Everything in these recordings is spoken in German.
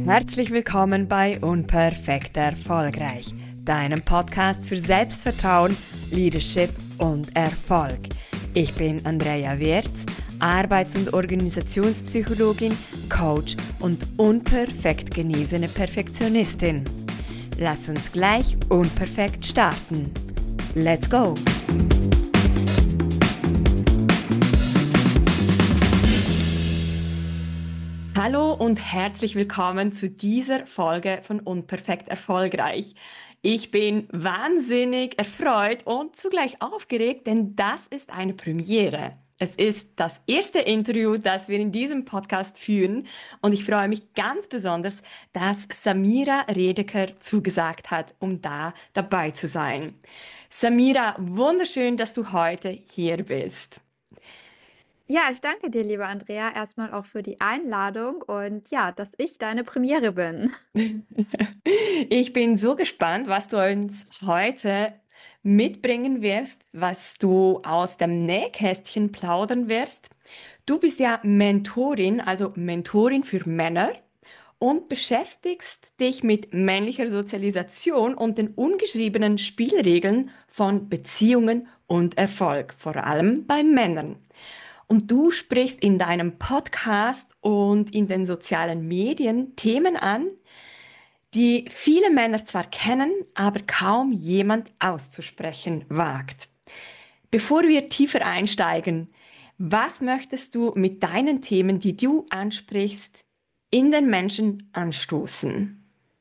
Herzlich willkommen bei Unperfekt Erfolgreich, deinem Podcast für Selbstvertrauen, Leadership und Erfolg. Ich bin Andrea Wirz, Arbeits- und Organisationspsychologin, Coach und unperfekt genesene Perfektionistin. Lass uns gleich unperfekt starten. Let's go! Hallo und herzlich willkommen zu dieser Folge von Unperfekt Erfolgreich. Ich bin wahnsinnig erfreut und zugleich aufgeregt, denn das ist eine Premiere. Es ist das erste Interview, das wir in diesem Podcast führen und ich freue mich ganz besonders, dass Samira Redeker zugesagt hat, um dabei zu sein. Samira, wunderschön, dass du heute hier bist. Ja, ich danke dir, liebe Andrea, erstmal auch für die Einladung und ja, dass ich deine Premiere bin. Ich bin so gespannt, was du uns heute mitbringen wirst, was du aus dem Nähkästchen plaudern wirst. Du bist ja Mentorin, also Mentorin für Männer und beschäftigst dich mit männlicher Sozialisation und den ungeschriebenen Spielregeln von Beziehungen und Erfolg, vor allem bei Männern. Und du sprichst in deinem Podcast und in den sozialen Medien Themen an, die viele Männer zwar kennen, aber kaum jemand auszusprechen wagt. Bevor wir tiefer einsteigen, was möchtest du mit deinen Themen, die du ansprichst, in den Menschen anstoßen?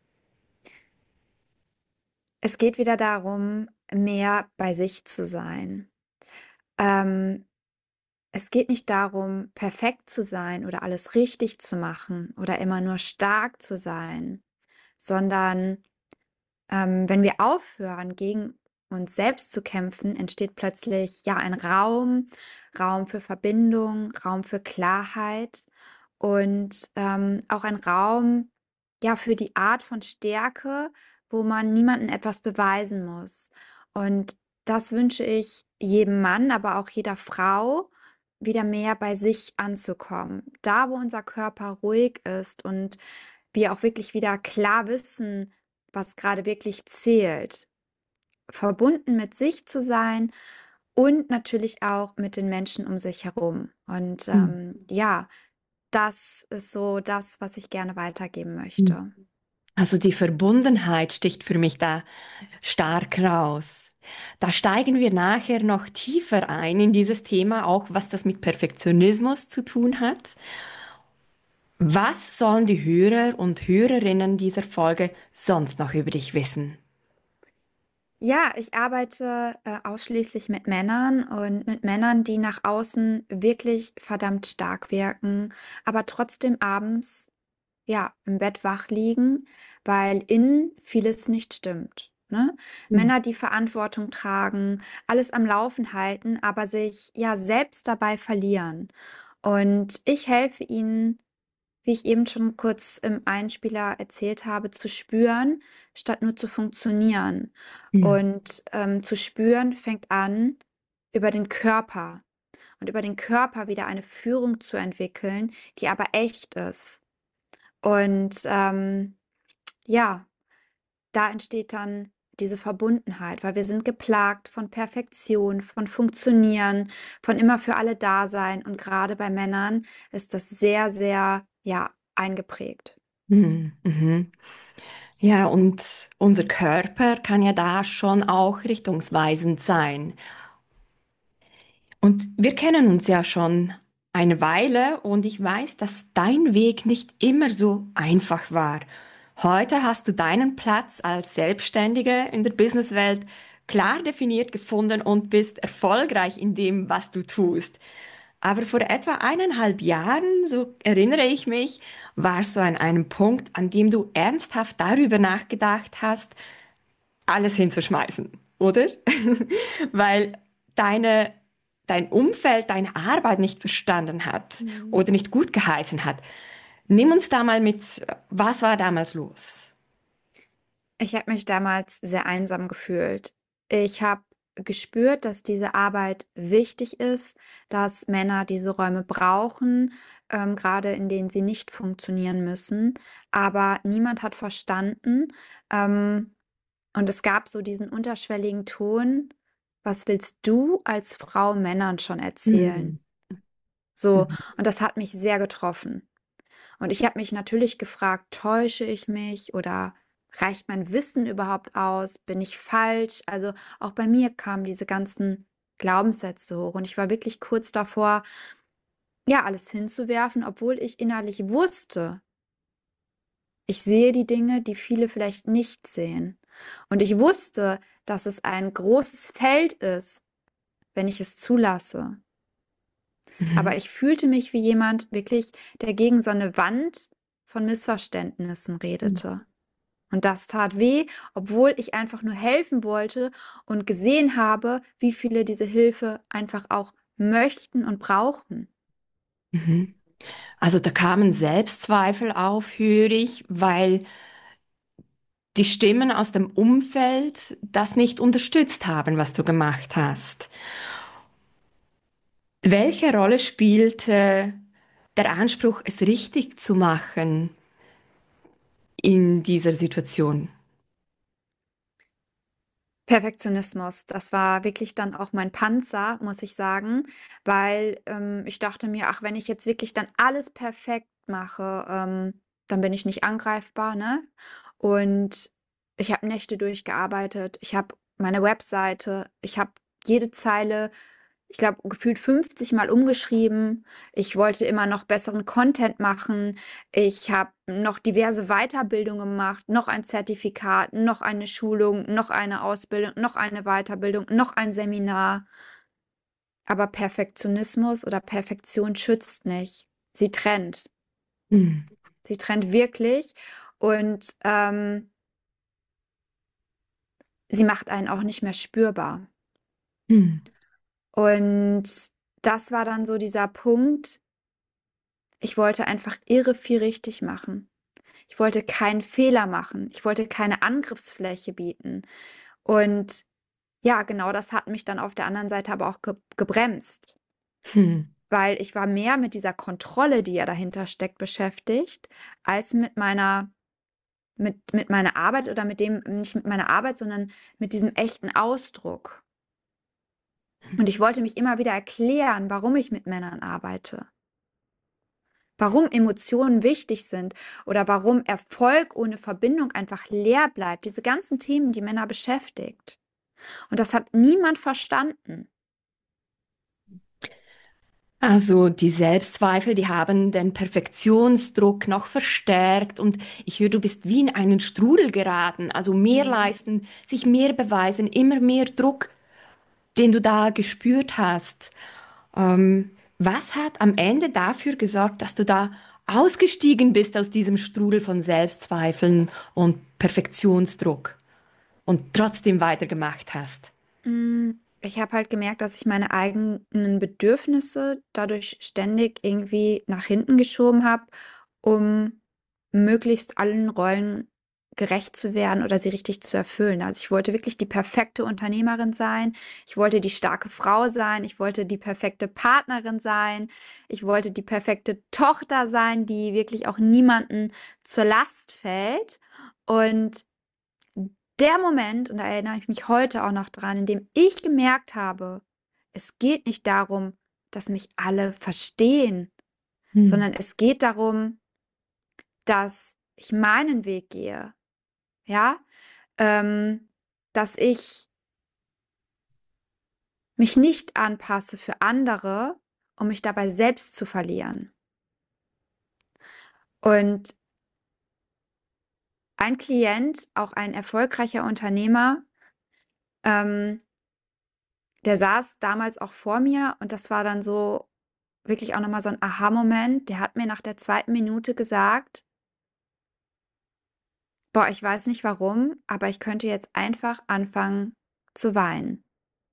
Es geht wieder darum, mehr bei sich zu sein. Ähm, Es geht nicht darum, perfekt zu sein oder alles richtig zu machen oder immer nur stark zu sein, sondern wenn wir aufhören, gegen uns selbst zu kämpfen, entsteht plötzlich ja ein Raum für Verbindung, Raum für Klarheit und auch ein Raum ja für die Art von Stärke, wo man niemandem etwas beweisen muss. Und das wünsche ich jedem Mann, aber auch jeder Frau, wieder mehr bei sich anzukommen. Da, wo unser Körper ruhig ist und wir auch wirklich wieder klar wissen, was gerade wirklich zählt. Verbunden mit sich zu sein und natürlich auch mit den Menschen um sich herum. Und ja, das ist so das, was ich gerne weitergeben möchte. Also die Verbundenheit sticht für mich da stark raus. Da steigen wir nachher noch tiefer ein in dieses Thema, auch was das mit Perfektionismus zu tun hat. Was sollen die Hörer und Hörerinnen dieser Folge sonst noch über dich wissen? Ja, ich arbeite ausschließlich mit Männern und mit Männern, die nach außen wirklich verdammt stark wirken, aber trotzdem abends ja, im Bett wach liegen, weil innen vieles nicht stimmt, ne? Hm. Männer, die Verantwortung tragen, alles am Laufen halten, aber sich ja selbst dabei verlieren. Und ich helfe ihnen, wie ich eben schon kurz im Einspieler erzählt habe, zu spüren, statt nur zu funktionieren. Hm. Und zu spüren fängt an über den Körper und über den Körper wieder eine Führung zu entwickeln, die aber echt ist. Und ja, da entsteht dann diese Verbundenheit, weil wir sind geplagt von Perfektion, von Funktionieren, von immer für alle da sein. Und gerade bei Männern ist das sehr, sehr, ja, eingeprägt. Mhm. Mhm. Ja, und unser Körper kann ja da schon auch richtungsweisend sein. Und wir kennen uns ja schon eine Weile und ich weiß, dass dein Weg nicht immer so einfach war. Heute hast du deinen Platz als Selbstständige in der Businesswelt klar definiert gefunden und bist erfolgreich in dem, was du tust. Aber vor etwa 1,5 Jahren, so erinnere ich mich, warst du an einem Punkt, an dem du ernsthaft darüber nachgedacht hast, alles hinzuschmeißen, oder? Weil deine, dein Umfeld deine Arbeit nicht verstanden hat Mhm. oder nicht gut geheißen hat. Nimm uns da mal mit, was war damals los? Ich habe mich damals sehr einsam gefühlt. Ich habe gespürt, dass diese Arbeit wichtig ist, dass Männer diese Räume brauchen, gerade in denen sie nicht funktionieren müssen. Aber niemand hat verstanden, ähm, und es gab so diesen unterschwelligen Ton: „Was willst du als Frau Männern schon erzählen?“ Mhm. So, Mhm. und das hat mich sehr getroffen. Und ich habe mich natürlich gefragt, täusche ich mich oder reicht mein Wissen überhaupt aus? Bin ich falsch? Also auch bei mir kamen diese ganzen Glaubenssätze hoch und ich war wirklich kurz davor, ja, alles hinzuwerfen, obwohl ich innerlich wusste, ich sehe die Dinge, die viele vielleicht nicht sehen. Und ich wusste, dass es ein großes Feld ist, wenn ich es zulasse. Aber Mhm. ich fühlte mich wie jemand wirklich, der gegen so eine Wand von Missverständnissen Mhm. redete. Und das tat weh, obwohl ich einfach nur helfen wollte und gesehen habe, wie viele diese Hilfe einfach auch möchten und brauchen. Mhm. Also da kamen Selbstzweifel auf, höre ich, weil die Stimmen aus dem Umfeld das nicht unterstützt haben, was du gemacht hast. Welche Rolle spielte der Anspruch, es richtig zu machen in dieser Situation? Perfektionismus, das war wirklich dann auch mein Panzer, muss ich sagen, weil ich dachte mir, ach, wenn ich jetzt wirklich dann alles perfekt mache, dann bin ich nicht angreifbar, ne? Und ich habe Nächte durchgearbeitet, ich habe meine Webseite, ich habe jede Zeile, ich glaube, gefühlt 50 Mal umgeschrieben. Ich wollte immer noch besseren Content machen. Ich habe noch diverse Weiterbildungen gemacht, noch ein Zertifikat, noch eine Schulung, noch eine Ausbildung, noch eine Weiterbildung, noch ein Seminar. Aber Perfektionismus oder Perfektion schützt nicht. Sie trennt. Hm. Sie trennt wirklich und sie macht einen auch nicht mehr spürbar. Hm. Und das war dann so dieser Punkt. Ich wollte einfach irre viel richtig machen. Ich wollte keinen Fehler machen. Ich wollte keine Angriffsfläche bieten. Und ja, genau das hat mich dann auf der anderen Seite aber auch gebremst, Hm. weil ich war mehr mit dieser Kontrolle, die ja dahinter steckt, beschäftigt, als mit meiner Arbeit oder mit dem, nicht mit meiner Arbeit, sondern mit diesem echten Ausdruck. Und ich wollte mich immer wieder erklären, warum ich mit Männern arbeite. Warum Emotionen wichtig sind oder warum Erfolg ohne Verbindung einfach leer bleibt. Diese ganzen Themen, die Männer beschäftigt. Und das hat niemand verstanden. Also die Selbstzweifel, die haben den Perfektionsdruck noch verstärkt und ich höre, du bist wie in einen Strudel geraten. Also mehr Mhm. leisten, sich mehr beweisen, immer mehr Druck, den du da gespürt hast. Was hat am Ende dafür gesorgt, dass du da ausgestiegen bist aus diesem Strudel von Selbstzweifeln und Perfektionsdruck und trotzdem weitergemacht hast? Ich habe halt gemerkt, dass ich meine eigenen Bedürfnisse dadurch ständig irgendwie nach hinten geschoben habe, um möglichst allen Rollen gerecht zu werden oder sie richtig zu erfüllen. Also ich wollte wirklich die perfekte Unternehmerin sein. Ich wollte die starke Frau sein. Ich wollte die perfekte Partnerin sein. Ich wollte die perfekte Tochter sein, die wirklich auch niemanden zur Last fällt. Und der Moment, und da erinnere ich mich heute auch noch dran, in dem ich gemerkt habe, es geht nicht darum, dass mich alle verstehen, Hm. sondern es geht darum, dass ich meinen Weg gehe, ja, ähm, dass ich mich nicht anpasse für andere, um mich dabei selbst zu verlieren. Und ein Klient, auch ein erfolgreicher Unternehmer, ähm, der saß damals auch vor mir und das war dann so wirklich auch noch mal so ein Aha-Moment. Der hat mir nach der zweiten Minute gesagt: „Boah, ich weiß nicht warum, aber ich könnte jetzt einfach anfangen zu weinen.“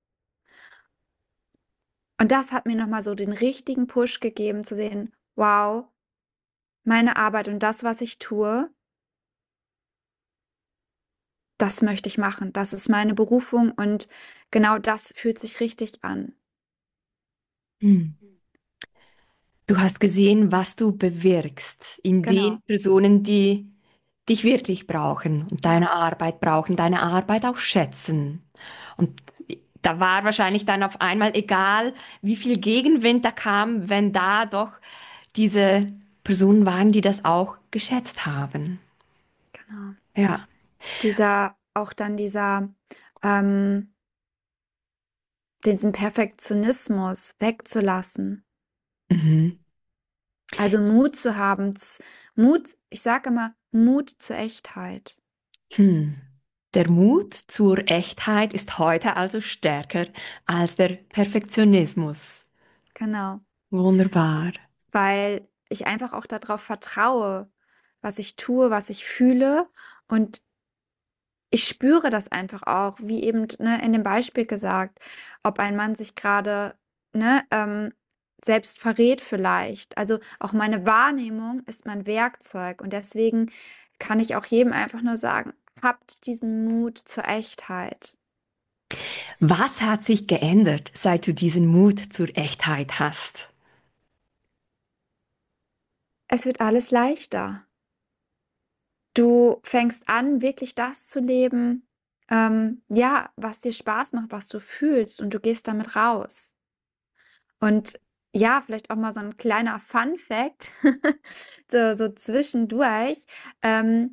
Und das hat mir noch mal so den richtigen Push gegeben zu sehen: „Wow, meine Arbeit und das, was ich tue, das möchte ich machen, das ist meine Berufung und genau das fühlt sich richtig an. Hm. Du hast gesehen, was du bewirkst in den Genau, Personen, die dich wirklich brauchen und ja, deine Arbeit brauchen, deine Arbeit auch schätzen. Und da war wahrscheinlich dann auf einmal egal, wie viel Gegenwind da kam, wenn da doch diese Personen waren, die das auch geschätzt haben. genau. Ja. Auch dann ähm, diesen Perfektionismus wegzulassen. Mhm. Also Mut zu haben, Mut, ich sage immer, Mut zur Echtheit. Hm. Der Mut zur Echtheit ist heute also stärker als der Perfektionismus. Genau. Wunderbar. Weil ich einfach auch darauf vertraue, was ich tue, was ich fühle. Und ich spüre das einfach auch, wie eben, ne, in dem Beispiel gesagt, ob ein Mann sich gerade, ne, selbst verrät vielleicht. Also auch meine Wahrnehmung ist mein Werkzeug und deswegen kann ich auch jedem einfach nur sagen, habt diesen Mut zur Echtheit. Was hat sich geändert, seit du diesen Mut zur Echtheit hast? Es wird alles leichter. Du fängst an, wirklich das zu leben, ja, was dir Spaß macht, was du fühlst und du gehst damit raus. Und ja, vielleicht auch mal so ein kleiner Fun Fact, so zwischendurch. Ähm,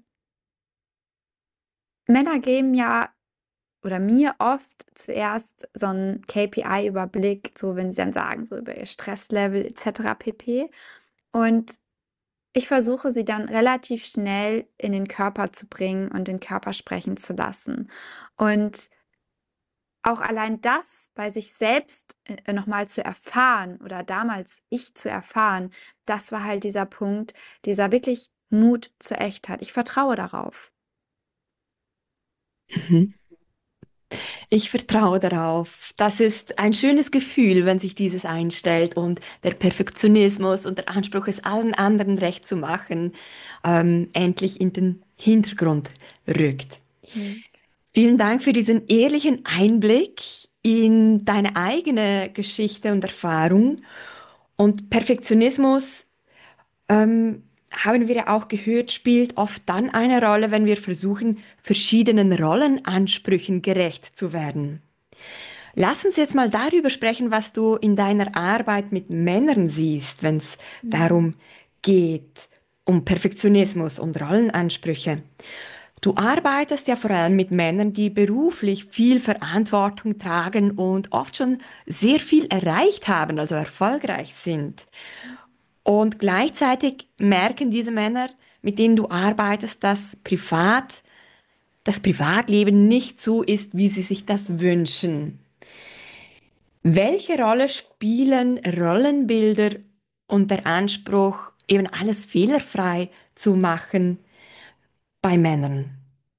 Männer geben ja oder mir oft zuerst so 'n KPI-Überblick, so wenn sie dann sagen, so über ihr Stresslevel et cetera pp. Und ich versuche sie dann relativ schnell in den Körper zu bringen und den Körper sprechen zu lassen. Und auch allein das bei sich selbst, noch mal zu erfahren oder damals ich zu erfahren, das war halt dieser Punkt, dieser wirklich Mut zur Echtheit. Ich vertraue darauf. Mhm. Ich vertraue darauf. Das ist ein schönes Gefühl, wenn sich dieses einstellt und der Perfektionismus und der Anspruch, es allen anderen recht zu machen, endlich in den Hintergrund rückt. Mhm. Vielen Dank für diesen ehrlichen Einblick in deine eigene Geschichte und Erfahrung. Und Perfektionismus, haben wir ja auch gehört, spielt oft dann eine Rolle, wenn wir versuchen, verschiedenen Rollenansprüchen gerecht zu werden. Lass uns jetzt mal darüber sprechen, was du in deiner Arbeit mit Männern siehst, wenn es Mhm. darum geht, um Perfektionismus und Rollenansprüche. Du arbeitest ja vor allem mit Männern, die beruflich viel Verantwortung tragen und oft schon sehr viel erreicht haben, also erfolgreich sind. Und gleichzeitig merken diese Männer, mit denen du arbeitest, dass das Privatleben nicht so ist, wie sie sich das wünschen. Welche Rolle spielen Rollenbilder und der Anspruch, eben alles fehlerfrei zu machen bei Männern?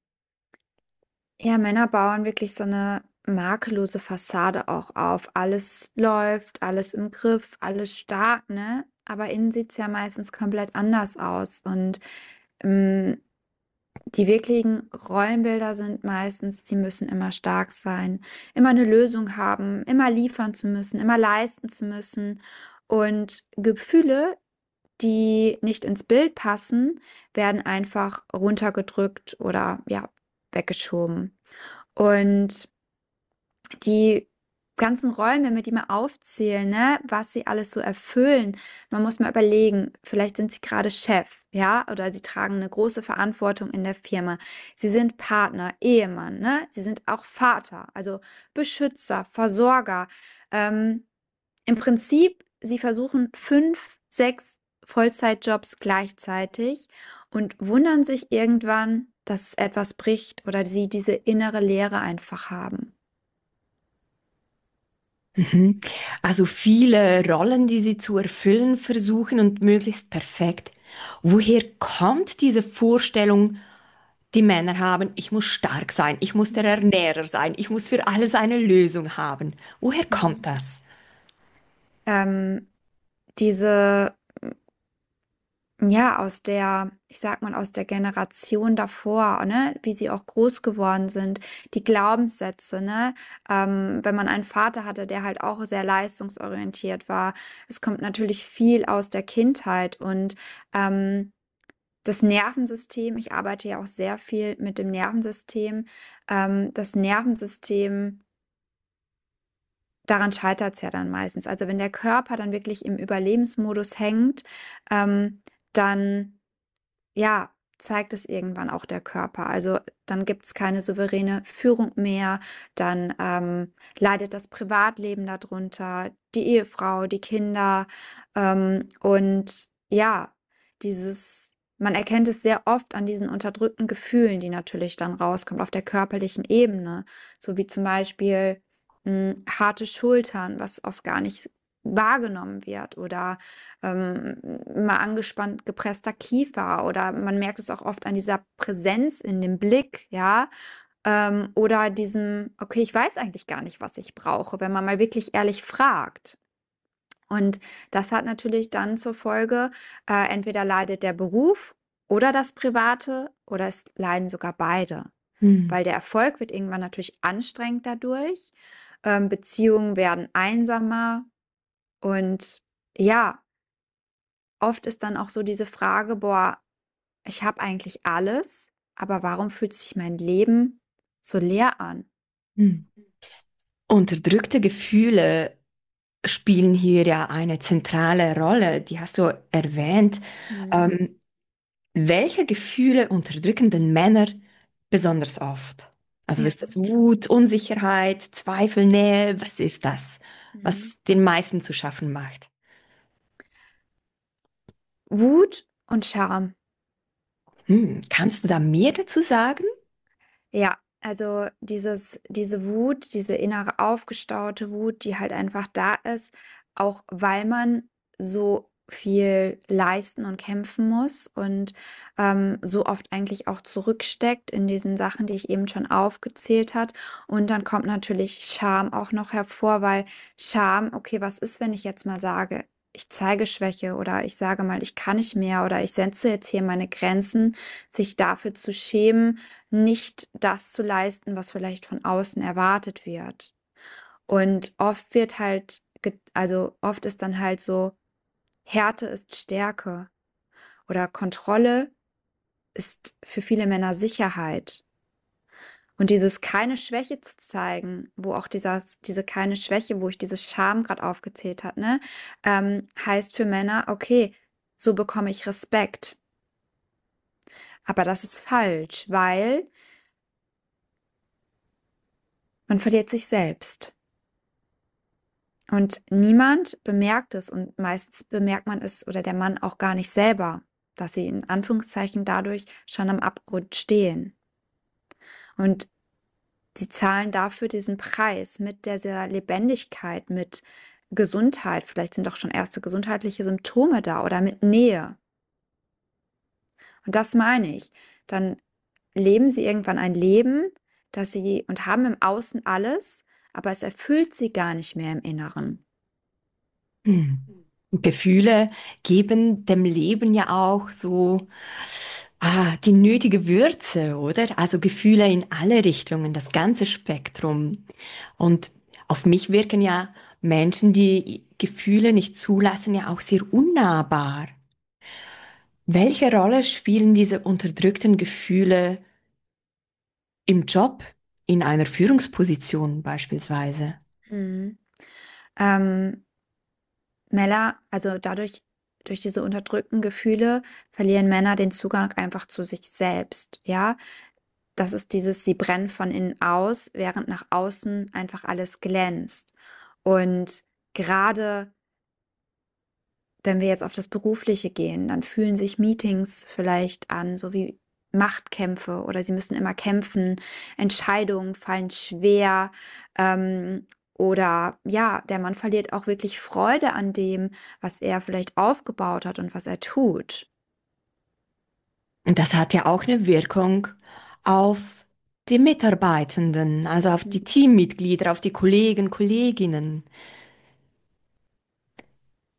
Ja, Männer bauen wirklich so eine makellose Fassade auch auf. Alles läuft, alles im Griff, alles stark, ne? Aber innen sieht's ja meistens komplett anders aus und, hm, die wirklichen Rollenbilder sind meistens, sie müssen immer stark sein, immer eine Lösung haben, immer liefern zu müssen, immer leisten zu müssen. Und Gefühle, die nicht ins Bild passen, werden einfach runtergedrückt oder, ja, weggeschoben. Und die ganzen Rollen, wenn wir die mal aufzählen, ne, was sie alles so erfüllen. Man muss mal überlegen, vielleicht sind sie gerade Chef, ja, oder sie tragen eine große Verantwortung in der Firma. Sie sind Partner, Ehemann, ne? Sie sind auch Vater, also Beschützer, Versorger. Ähm, Im Prinzip, sie versuchen 5, 6 Vollzeitjobs gleichzeitig und wundern sich irgendwann, dass etwas bricht oder sie diese innere Leere einfach haben. Mhm. Also viele Rollen, die sie zu erfüllen versuchen und möglichst perfekt. Woher kommt diese Vorstellung, die Männer haben, ich muss stark sein, ich muss der Mhm. Ernährer sein, ich muss für alles eine Lösung haben? Woher kommt das? Ähm, diese ja, aus der, ich sag mal, aus der Generation davor, ne, wie sie auch groß geworden sind, die Glaubenssätze, ne, wenn man einen Vater hatte, der halt auch sehr leistungsorientiert war. Es kommt natürlich viel aus der Kindheit und ähm, das Nervensystem, ich arbeite ja auch sehr viel mit dem Nervensystem, das Nervensystem, daran scheitert es ja dann meistens. Also wenn der Körper dann wirklich im Überlebensmodus hängt, dann ja, zeigt es irgendwann auch der Körper. Also dann gibt es keine souveräne Führung mehr, dann leidet das Privatleben darunter, die Ehefrau, die Kinder. Und ja, man erkennt es sehr oft an diesen unterdrückten Gefühlen, die natürlich dann rauskommen auf der körperlichen Ebene, so wie zum Beispiel harte Schultern, was oft gar nicht wahrgenommen wird oder immer angespannt gepresster Kiefer oder man merkt es auch oft an dieser Präsenz in dem Blick, ja, oder diesem, okay, ich weiß eigentlich gar nicht, was ich brauche, wenn man mal wirklich ehrlich fragt. Und das hat natürlich dann zur Folge, entweder leidet der Beruf oder das Private oder es leiden sogar beide. Hm. Weil der Erfolg wird irgendwann natürlich anstrengend dadurch. Beziehungen werden einsamer und ja, oft ist dann auch so diese Frage: „Boah, ich habe eigentlich alles, aber warum fühlt sich mein Leben so leer an?“ Hm. Unterdrückte Gefühle spielen hier ja eine zentrale Rolle, die hast du erwähnt. Mhm. Ähm, welche Gefühle unterdrücken denn Männer besonders oft? Also Ja. ist das Wut, Unsicherheit, Zweifel, Nähe? Was ist das, Mhm. was den meisten zu schaffen macht? Wut und Scham. Kannst du da mehr dazu sagen? Ja, also diese Wut, diese innere aufgestaute Wut, die halt einfach da ist, auch weil man so viel leisten und kämpfen muss und so oft eigentlich auch zurücksteckt in diesen Sachen, die ich eben schon aufgezählt hat. Und dann kommt natürlich Scham auch noch hervor, weil Scham, okay, was ist, wenn ich jetzt mal sage, ich zeige Schwäche oder ich sage mal, ich kann nicht mehr oder ich setze jetzt hier meine Grenzen, sich dafür zu schämen, nicht das zu leisten, was vielleicht von außen erwartet wird. Und oft wird halt, also oft ist dann halt so, Härte ist Stärke oder Kontrolle ist für viele Männer Sicherheit. Und dieses keine Schwäche zu zeigen, wo auch diese keine Schwäche, wo ich diese Scham gerade aufgezählt habe, ne, heißt für Männer, okay, so bekomme ich Respekt. Aber das ist falsch, weil man verliert sich selbst. Und niemand bemerkt es und meistens bemerkt man es oder der Mann auch gar nicht selber, dass sie in Anführungszeichen dadurch schon am Abgrund stehen. Und sie zahlen dafür diesen Preis mit dieser Lebendigkeit, mit Gesundheit. Vielleicht sind auch schon erste gesundheitliche Symptome da oder mit Nähe. Und das meine ich. Dann leben sie irgendwann ein Leben, das sie und haben im Außen alles, aber es erfüllt sie gar nicht mehr im Inneren. Hm. Gefühle geben dem Leben ja auch so die nötige Würze, oder? Also Gefühle in alle Richtungen, das ganze Spektrum. Und auf mich wirken ja Menschen, die Gefühle nicht zulassen, ja auch sehr unnahbar. Welche Rolle spielen diese unterdrückten Gefühle im Job, in einer Führungsposition beispielsweise? Mhm. Ähm, Männer, also durch diese unterdrückten Gefühle verlieren Männer den Zugang einfach zu sich selbst, ja? Das ist dieses, sie brennen von innen aus, während nach außen einfach alles glänzt. Und gerade wenn wir jetzt auf das Berufliche gehen, dann fühlen sich Meetings vielleicht an, so wie Machtkämpfe oder sie müssen immer kämpfen, Entscheidungen fallen schwer, ähm, oder ja, der Mann verliert auch wirklich Freude an dem, was er vielleicht aufgebaut hat und was er tut. Und das hat ja auch eine Wirkung auf die Mitarbeitenden, also auf die Teammitglieder, auf die Kollegen, Kolleginnen.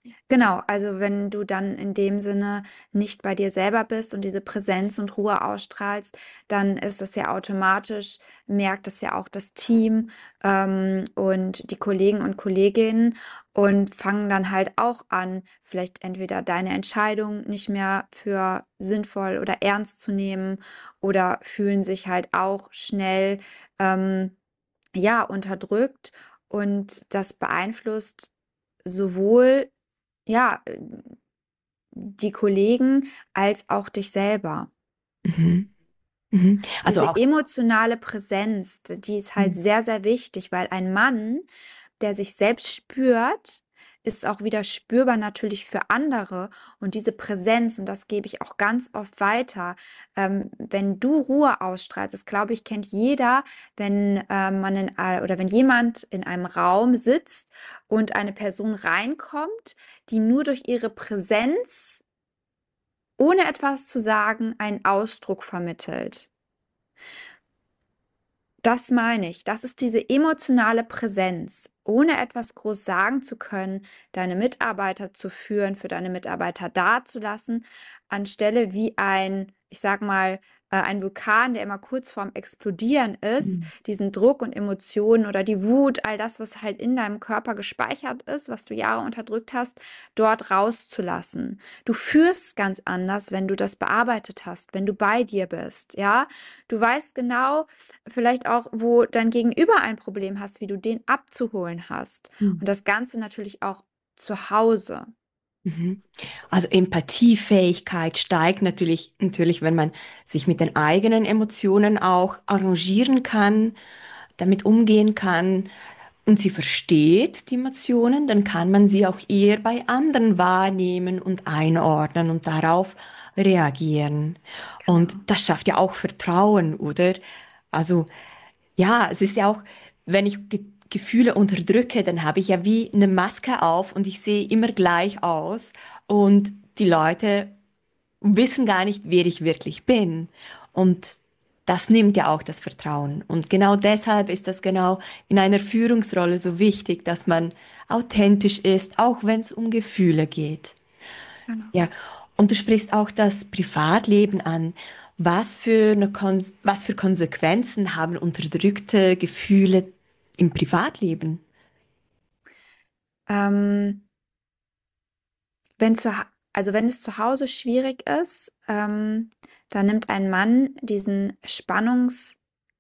Genau, also wenn du dann in dem Sinne nicht bei dir selber bist und diese Präsenz und Ruhe ausstrahlst, dann ist das ja automatisch, merkt das ja auch das Team und die Kollegen und Kolleginnen und fangen dann halt auch an, vielleicht entweder deine Entscheidung nicht mehr für sinnvoll oder ernst zu nehmen oder fühlen sich halt auch schnell ja unterdrückt und das beeinflusst sowohl ja, die Kollegen als auch dich selber. Mhm. Mhm. Also Diese auch, emotionale Präsenz, die ist halt sehr, sehr wichtig, weil ein Mann, der sich selbst spürt, ist auch wieder spürbar natürlich für andere. Und diese Präsenz, und das gebe ich auch ganz oft weiter, wenn du Ruhe ausstrahlst, das glaube ich, kennt jeder, wenn man oder wenn jemand in einem Raum sitzt und eine Person reinkommt, die nur durch ihre Präsenz, ohne etwas zu sagen, einen Ausdruck vermittelt. Das meine ich. Das ist diese emotionale Präsenz, ohne etwas groß sagen zu können, deine Mitarbeiter zu führen, für deine Mitarbeiter dazulassen, anstelle wie ein, ich sag mal, ein Vulkan, der immer kurz vorm Explodieren ist, mhm. diesen Druck und Emotionen oder die Wut, all das, was halt in deinem Körper gespeichert ist, was du Jahre unterdrückt hast, dort rauszulassen. Du führst ganz anders, wenn du das bearbeitet hast, wenn du bei dir bist, ja. Du weißt genau, vielleicht auch, wo dein Gegenüber ein Problem hast, wie du den abzuholen hast. Und das Ganze natürlich auch zu Hause. Mhm. Also Empathiefähigkeit steigt natürlich, wenn man sich mit den eigenen Emotionen auch arrangieren kann, damit umgehen kann und sie versteht, die Emotionen, dann kann man sie auch eher bei anderen wahrnehmen und einordnen und darauf reagieren. Und Genau, das schafft ja auch Vertrauen, oder? Also ja, es ist ja auch, wenn ich Gefühle unterdrücke, dann habe ich ja wie eine Maske auf und ich sehe immer gleich aus und die Leute wissen gar nicht, wer ich wirklich bin. Und das nimmt ja auch das Vertrauen. Und genau deshalb ist das genau in einer Führungsrolle so wichtig, dass man authentisch ist, auch wenn es um Gefühle geht. genau. Ja, und du sprichst auch das Privatleben an. Was für Konsequenzen haben unterdrückte Gefühle im Privatleben? Ähm, wenn also wenn es zu Hause schwierig ist, dann nimmt ein Mann diesen Spannungszustand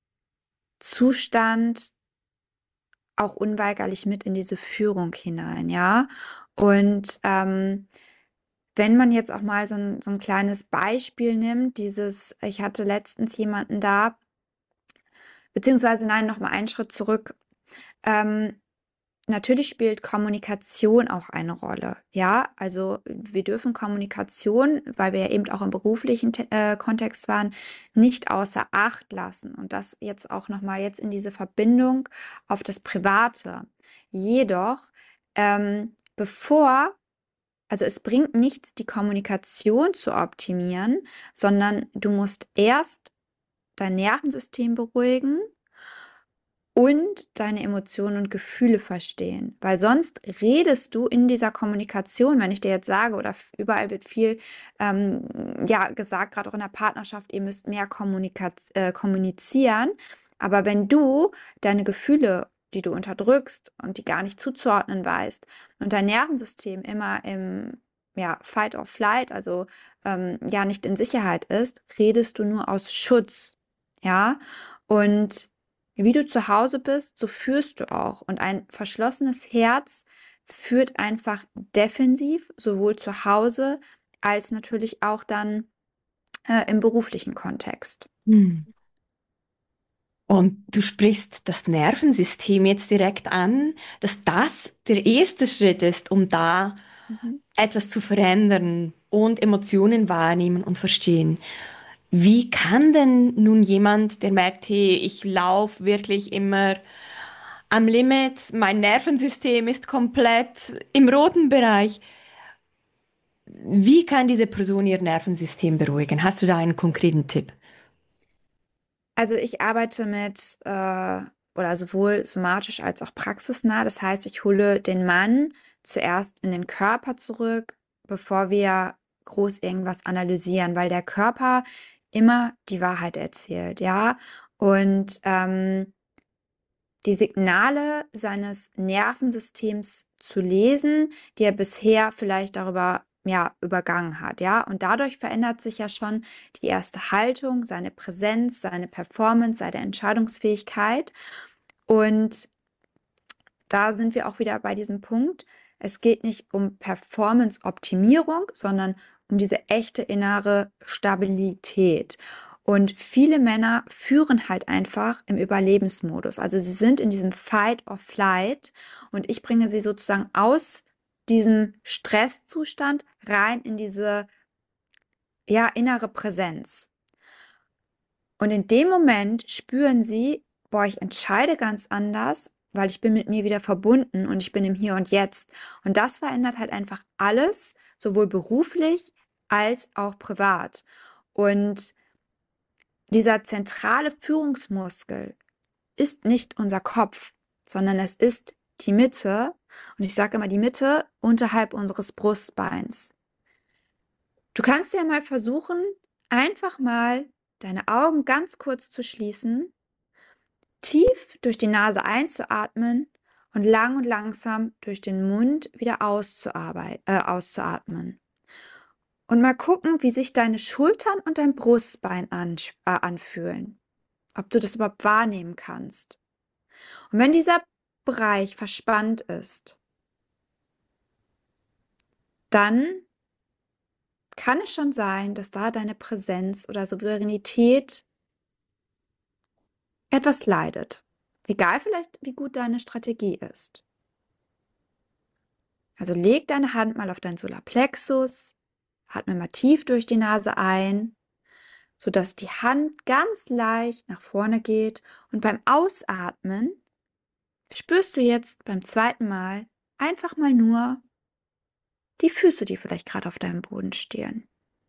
auch unweigerlich mit in diese Führung hinein, ja. Und wenn man jetzt auch mal so ein kleines Beispiel nimmt, ich hatte letztens jemanden da, beziehungsweise nein, noch mal einen Schritt zurück. Ähm, Natürlich spielt Kommunikation auch eine Rolle. Ja, also wir dürfen Kommunikation, weil wir ja eben auch im beruflichen Kontext waren, nicht außer Acht lassen. Und das jetzt auch nochmal jetzt in diese Verbindung auf das Private. Jedoch, also es bringt nichts, die Kommunikation zu optimieren, sondern du musst erst dein Nervensystem beruhigen und deine Emotionen und Gefühle verstehen. Weil sonst redest du in dieser Kommunikation, wenn ich dir jetzt sage, oder überall wird viel ja, gesagt, gerade auch in der Partnerschaft, ihr müsst mehr kommunizieren. Aber wenn du deine Gefühle, die du unterdrückst und die gar nicht zuzuordnen weißt, und dein Nervensystem immer im ja, Fight or Flight, also ja nicht in Sicherheit ist, redest du nur aus Schutz. Ja, und wie du zu Hause bist, so führst du auch. Und ein verschlossenes Herz führt einfach defensiv, sowohl zu Hause als natürlich auch dann im beruflichen Kontext. Hm. Und du sprichst das Nervensystem jetzt direkt an, dass das der erste Schritt ist, um da Mhm. etwas zu verändern und Emotionen wahrnehmen und verstehen. Wie kann denn nun jemand, der merkt, hey, ich laufe wirklich immer am Limit, mein Nervensystem ist komplett im roten Bereich, wie kann diese Person ihr Nervensystem beruhigen? Hast du da einen konkreten Tipp? Also ich arbeite mit oder sowohl somatisch als auch praxisnah. Das heißt, ich hole den Mann zuerst in den Körper zurück, bevor wir groß irgendwas analysieren, weil der Körper immer die Wahrheit erzählt, ja. Und die Signale seines Nervensystems zu lesen, die er bisher vielleicht darüber ja, übergangen hat, ja. Und dadurch verändert sich ja schon die erste Haltung, seine Präsenz, seine Performance, seine Entscheidungsfähigkeit. Und da sind wir auch wieder bei diesem Punkt. Es geht nicht um Performance-Optimierung, sondern um diese echte innere Stabilität. Und viele Männer führen halt einfach im Überlebensmodus. Also sie sind in diesem Fight or Flight und ich bringe sie sozusagen aus diesem Stresszustand rein in diese ja, innere Präsenz. Und in dem Moment spüren sie, boah, ich entscheide ganz anders, weil ich bin mit mir wieder verbunden und ich bin im Hier und Jetzt. Und das verändert halt einfach alles, sowohl beruflich als auch privat. Und dieser zentrale Führungsmuskel ist nicht unser Kopf, sondern es ist die Mitte. Und ich sage immer die Mitte unterhalb unseres Brustbeins. Du kannst ja mal versuchen, einfach mal deine Augen ganz kurz zu schließen, tief durch die Nase einzuatmen und lang und langsam durch den Mund wieder auszuatmen. Und mal gucken, wie sich deine Schultern und dein Brustbein anfühlen. Ob du das überhaupt wahrnehmen kannst. Und wenn dieser Bereich verspannt ist, dann kann es schon sein, dass da deine Präsenz oder Souveränität etwas leidet. Egal vielleicht, wie gut deine Strategie ist. Also leg deine Hand mal auf deinen Solarplexus, atme mal tief durch die Nase ein, sodass die Hand ganz leicht nach vorne geht und beim Ausatmen spürst du jetzt beim zweiten Mal einfach mal nur die Füße, die vielleicht gerade auf deinem Boden stehen.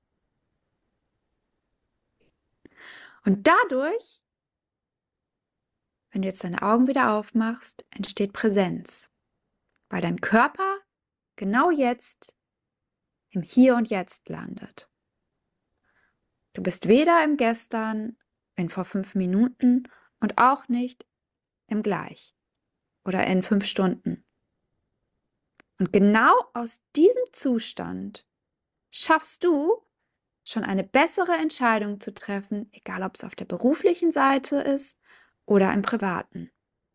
Und dadurch, wenn du jetzt deine Augen wieder aufmachst, entsteht Präsenz, weil dein Körper genau jetzt im Hier und Jetzt landet. Du bist weder im Gestern, in vor 5 Minuten und auch nicht im Gleich oder in 5 Stunden. Und genau aus diesem Zustand schaffst du schon eine bessere Entscheidung zu treffen, egal ob es auf der beruflichen Seite ist oder im privaten.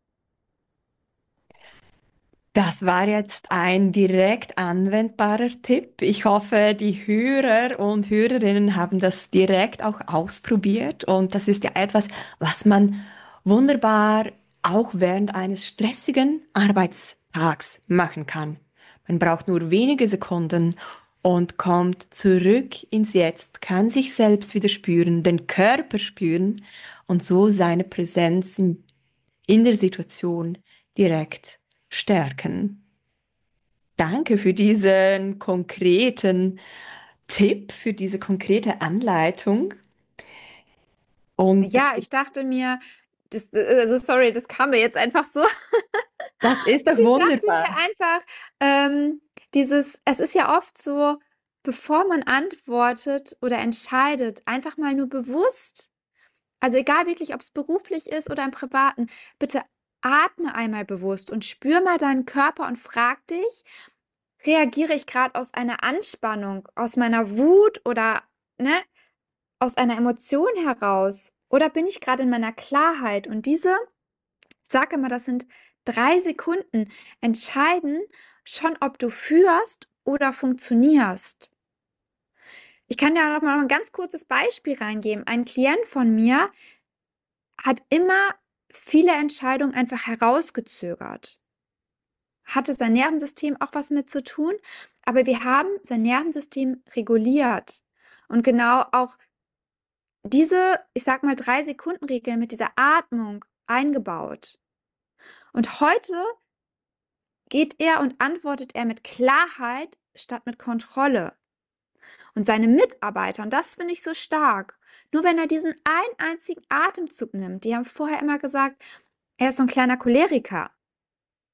Das war jetzt ein direkt anwendbarer Tipp. Ich hoffe, die Hörer und Hörerinnen haben das direkt auch ausprobiert. Und das ist ja etwas, was man wunderbar auch während eines stressigen Arbeitstags machen kann. Man braucht nur wenige Sekunden und kommt zurück ins Jetzt, kann sich selbst wieder spüren, den Körper spüren und so seine Präsenz in der Situation direkt stärken. Danke für diesen konkreten Tipp, für diese konkrete Anleitung. Und Ja, ich dachte mir, also sorry, das kam mir jetzt einfach so. das ist doch Ich dachte mir wunderbar. einfach, es ist ja oft so, bevor man antwortet oder entscheidet, einfach mal nur bewusst, also egal wirklich, ob es beruflich ist oder im Privaten, bitte atme einmal bewusst und spür mal deinen Körper und frag dich, reagiere ich gerade aus einer Anspannung, aus meiner Wut oder ne, aus einer Emotion heraus? Oder bin ich gerade in meiner Klarheit? Und ich sage immer, das sind 3 Sekunden, entscheiden schon, ob du führst oder funktionierst. Ich kann ja noch mal ein ganz kurzes Beispiel reingeben. Ein Klient von mir hat immer viele Entscheidungen einfach herausgezögert. Hatte sein Nervensystem auch was mit zu tun, aber wir haben sein Nervensystem reguliert. Und genau auch diese, ich sag mal, 3 Sekunden Regel mit dieser Atmung eingebaut. Und heute geht er und antwortet er mit Klarheit statt mit Kontrolle. Und seine Mitarbeiter, und das finde ich so stark, nur wenn er diesen einen einzigen Atemzug nimmt, die haben vorher immer gesagt, er ist so ein kleiner Choleriker.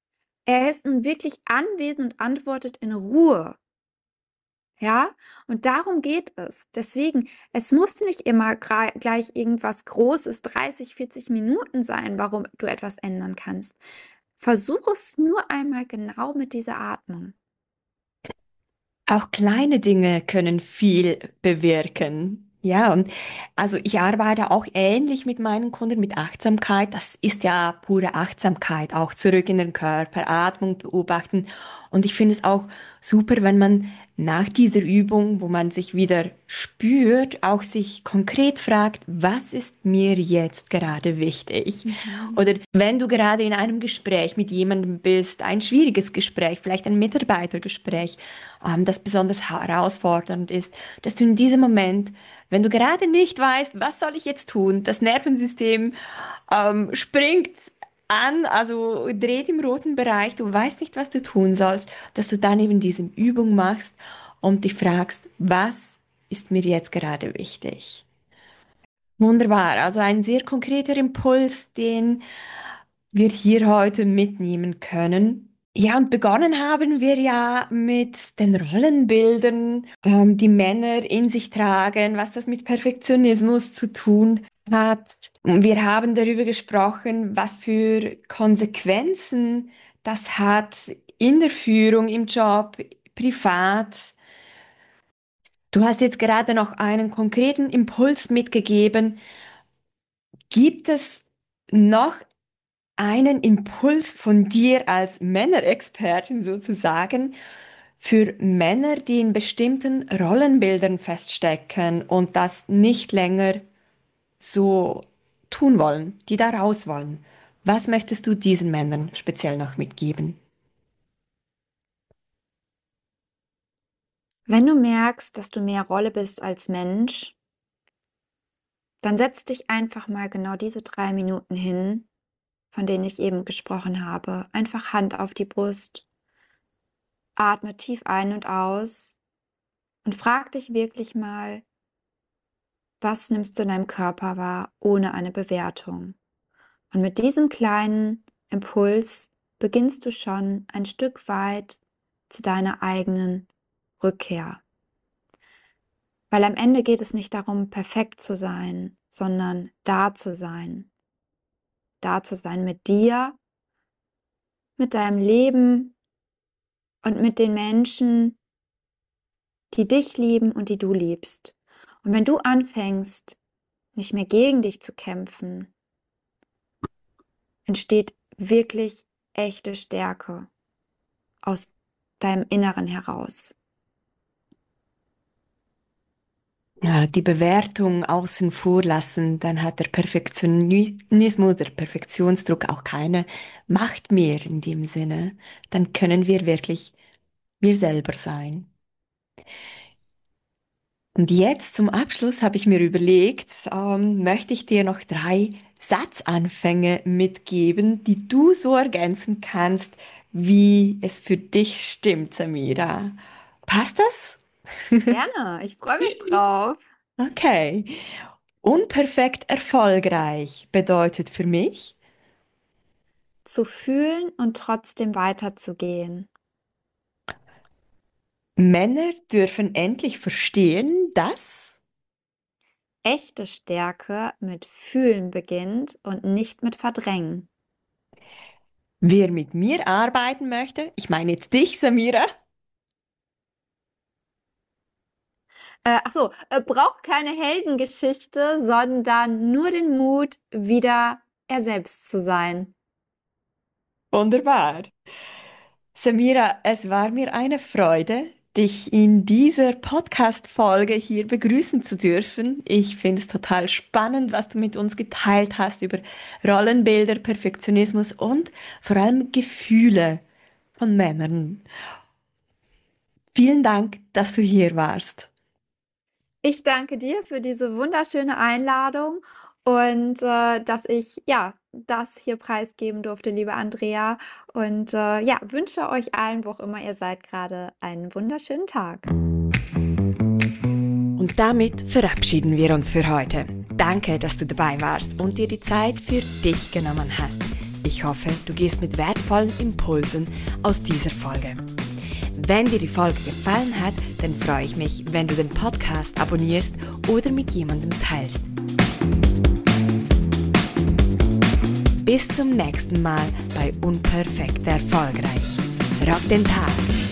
Er ist nun wirklich anwesend und antwortet in Ruhe. Ja, und darum geht es. Deswegen, es muss nicht immer gleich irgendwas Großes, 30, 40 Minuten sein, warum du etwas ändern kannst. Versuch es nur einmal genau mit dieser Atmung. Auch kleine Dinge können viel bewirken. Ja, und also ich arbeite auch ähnlich mit meinen Kunden mit Achtsamkeit. Das ist ja pure Achtsamkeit, auch zurück in den Körper, Atmung beobachten. Und ich finde es auch super, wenn man nach dieser Übung, wo man sich wieder spürt, auch sich konkret fragt, was ist mir jetzt gerade wichtig? Mhm. Oder wenn du gerade in einem Gespräch mit jemandem bist, ein schwieriges Gespräch, vielleicht ein Mitarbeitergespräch, das besonders herausfordernd ist, dass du in diesem Moment, wenn du gerade nicht weißt, was soll ich jetzt tun, das Nervensystem springt an, also dreht im roten Bereich, du weißt nicht, was du tun sollst, dass du dann eben diese Übung machst und dich fragst, was ist mir jetzt gerade wichtig? Wunderbar, also ein sehr konkreter Impuls, den wir hier heute mitnehmen können. Ja, und begonnen haben wir ja mit den Rollenbildern, die Männer in sich tragen, was das mit Perfektionismus zu tun hat. Und wir haben darüber gesprochen, was für Konsequenzen das hat in der Führung, im Job, privat. Du hast jetzt gerade noch einen konkreten Impuls mitgegeben. Gibt es noch einen Impuls von dir als Männerexpertin sozusagen für Männer, die in bestimmten Rollenbildern feststecken und das nicht länger so tun wollen, die da raus wollen? Was möchtest du diesen Männern speziell noch mitgeben? Wenn du merkst, dass du mehr Rolle bist als Mensch, dann setz dich einfach mal genau diese 3 Minuten hin, von denen ich eben gesprochen habe. Einfach Hand auf die Brust, atme tief ein und aus und frag dich wirklich mal, was nimmst du in deinem Körper wahr, ohne eine Bewertung? Und mit diesem kleinen Impuls beginnst du schon ein Stück weit zu deiner eigenen Rückkehr. Weil am Ende geht es nicht darum, perfekt zu sein, sondern da zu sein. Da zu sein mit dir, mit deinem Leben und mit den Menschen, die dich lieben und die du liebst. Und wenn du anfängst, nicht mehr gegen dich zu kämpfen, entsteht wirklich echte Stärke aus deinem Inneren heraus. Ja, die Bewertung außen vor lassen, dann hat der Perfektionismus, der Perfektionsdruck auch keine Macht mehr in dem Sinne. Dann können wir wirklich wir selber sein. Und jetzt zum Abschluss habe ich mir überlegt, möchte ich dir noch 3 Satzanfänge mitgeben, die du so ergänzen kannst, wie es für dich stimmt, Samira. Passt das? Gerne, ich freue mich drauf. Okay. Unperfekt erfolgreich bedeutet für mich, Zu fühlen und trotzdem weiterzugehen. Männer dürfen endlich verstehen, dass Echte Stärke mit Fühlen beginnt und nicht mit Verdrängen. wer mit mir arbeiten möchte, ich meine jetzt dich, Samira, Braucht keine Heldengeschichte, sondern nur den Mut, wieder er selbst zu sein. wunderbar. Samira, es war mir eine Freude, dich in dieser Podcast-Folge hier begrüßen zu dürfen. Ich finde es total spannend, was du mit uns geteilt hast über Rollenbilder, Perfektionismus und vor allem Gefühle von Männern. Vielen Dank, dass du hier warst. Ich danke dir für diese wunderschöne Einladung und dass ich ja das hier preisgeben durfte, liebe Andrea. Und ja, wünsche euch allen, wo auch immer ihr seid, gerade einen wunderschönen Tag. Und damit verabschieden wir uns für heute. Danke, dass du dabei warst und dir die Zeit für dich genommen hast. Ich hoffe, du gehst mit wertvollen Impulsen aus dieser Folge. Wenn dir die Folge gefallen hat, dann freue ich mich, wenn du den Podcast abonnierst oder mit jemandem teilst. Bis zum nächsten Mal bei Unperfekt Erfolgreich. Rock den Tag!